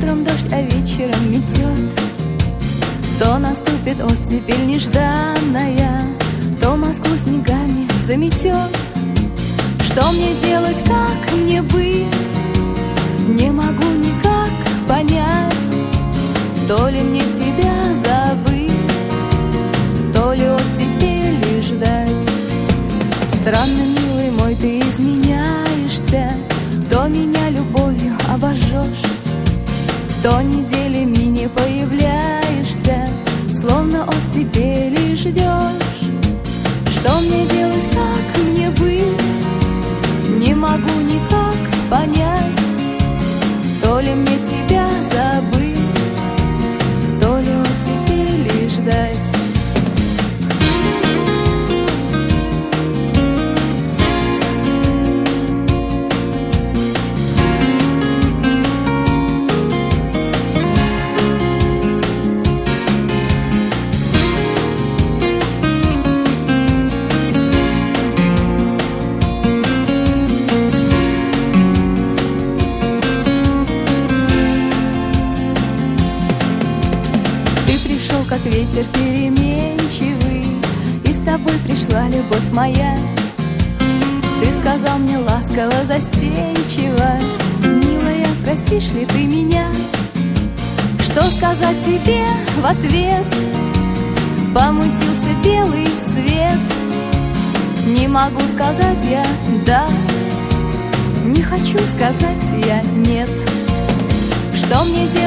Утром дождь, а вечером метет. То наступит оттепель нежданная, то Москву снегами заметет. Что мне делать, как мне быть? Не могу никак понять. То ли мне тебя забыть, то ли оттепели ждать. Странно, милый мой, ты изменяешься. То меня любовью обожжешь, то неделями не появляешься, словно оттепели ждешь. Что мне делать, как мне быть? Не могу никак понять. То ли мне тебя забыть, то ли оттепели ждать. Как ветер переменчивый, и с тобой пришла любовь моя. Ты сказал мне ласково, застенчиво: милая, простишь ли ты меня? Что сказать тебе в ответ? Помутился белый свет. Не могу сказать я «да», не хочу сказать я «нет». Что мне делать?